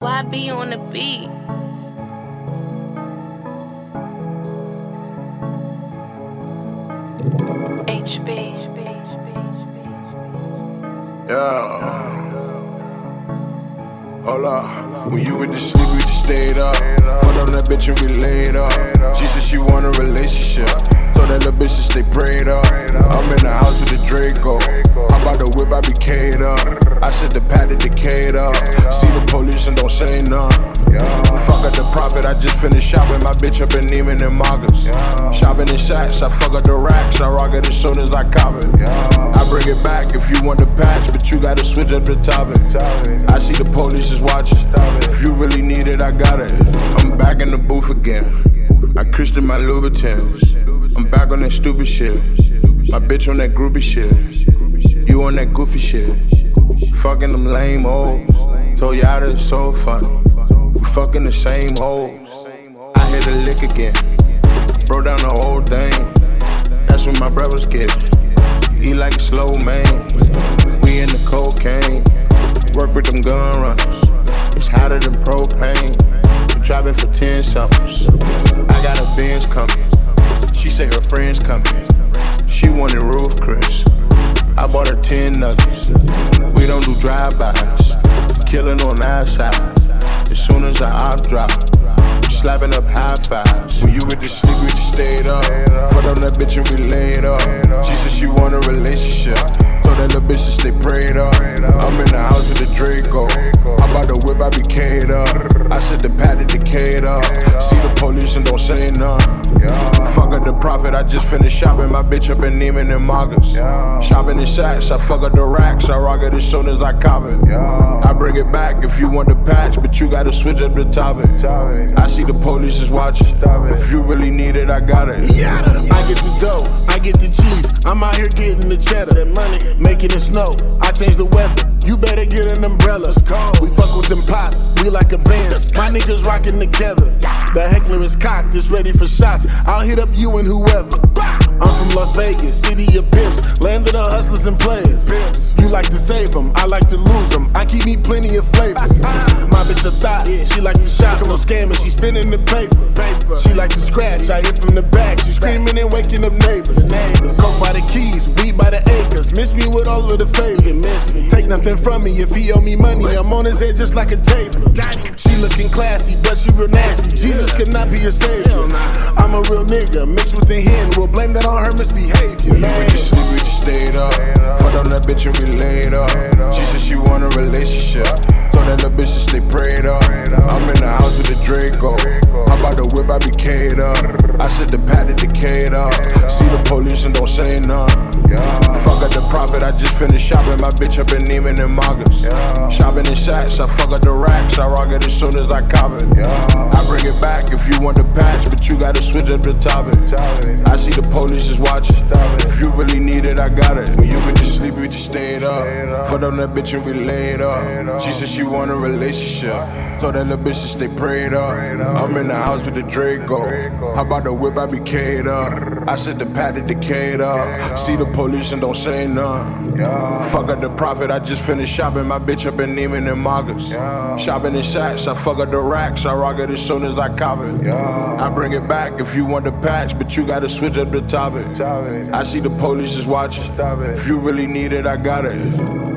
Why be on the beat? HB. Yeah. Hold up. When you went to sleep, we just stayed up. Fucked up that bitch and we laid up. She said she want a relationship. Told that little bitch to stay prayed up. I'm in the house with the Draco. I'm about to whip, I be K'd up. I said the pad to decayed up. See the police and don't say nothing. Fuck up the profit, I just finished shopping. My bitch up in Neiman and Marcus. Shopping in Saks, I fuck up the racks. I rock it as soon as I cop it. I bring it back if you want the patch, but you gotta switch up the topic. I see the police is watching. If you really need it, I got it. I'm back in the booth again. I Christian my Louboutins. I'm back on that stupid shit. My bitch on that groupie shit. You on that goofy shit. Fucking them lame hoes. Told y'all that it's so funny. We fucking the same hoes. I hit the lick again. Broke down the whole thing. That's what my brothers get. Eat like a slow man. We in the cocaine. Work with them gun runners. It's hotter than propane. Driving for 10 somethings. I got a Benz coming. She say her friends coming. She wanted roof Chris. I bought her 10 nuggets. We don't do drive-bys. Killing on our side. As soon as I drop, slapping up high fives. When you went to sleep, we just stayed up. Fucked up that bitch and we laid up. She said she want a relationship. Told that little bitch to stay prayed up. I'm in the house with the Draco. I'm about to whip, I be K'd up. I said the pad to decayed up. See the police and don't say nothing. Fuck up the profit, I just finished shopping. My bitch up in Neiman and Marcus. Shopping in Saks, I fuck up the racks. I rock it as soon as I cop it. I bring it back if you want the patch, but you gotta switch up the topic. I see the police is watching. If you really need it, I got it. Yeah, I get the dough, I get the cheese. I'm out here getting the cheddar, that money, making it snow. I change the weather. You better get an umbrella. We fuck with them pots, we like a band. My niggas rockin' together. The heckler is cocked, it's ready for shots. I'll hit up you and whoever. I'm from Las Vegas, city of pimps. Land of the hustlers and players. You like to save them, I like to lose them. I keep me plenty of flavors. My bitch a thot, she like to shop, no scamming, she spinning the paper. She like to scratch, I hit from the back. She screaming and waking up neighbors. Coke by the keys, weed by the acres. Miss me with all of the favors. Take nothing from me if he owe me money. I'm on his head just like a tape. She looking classy, but she real nasty. Jesus could not be your savior. I'm a real nigga, mixed with the hen. We'll blame that on her misbehavior. When you went to sleep, we just stayed up. Fucked up that bitch and we laid up. She said she want a relationship. Told that little bitch to stay prayed up. I'm in the house with the Draco. I'm about to whip, I be K'd up. I said the pad to decayed up. See the police and don't say nothing. Fuck up the profit, I just finished shopping. My bitch up in Neiman and Marcus. Shopping in Saks, I fuck up the racks. I rock it as soon as I cop it. I bring it back if you want the patch, but you gotta switch up the topic. I see the police is watching. If you really need it, I got it. When you went to sleep, we just stayed up. Fucked up that bitch and we laid up. She said she want a relationship. Told that little bitch to stay prayed up. I'm in the house with the Draco. I'm about to whip, I be K'd up. I said the pad to decayed up. See the police and don't say nothing. Fuck up the profit, I just finished shopping. My bitch up in Neiman and Marcus. Shopping in Saks, I fuck up the racks. I rock it as soon as I cop it. I bring it back if you want the patch, but you gotta switch up the topic. I see the police is watching. If you really need it, I got it.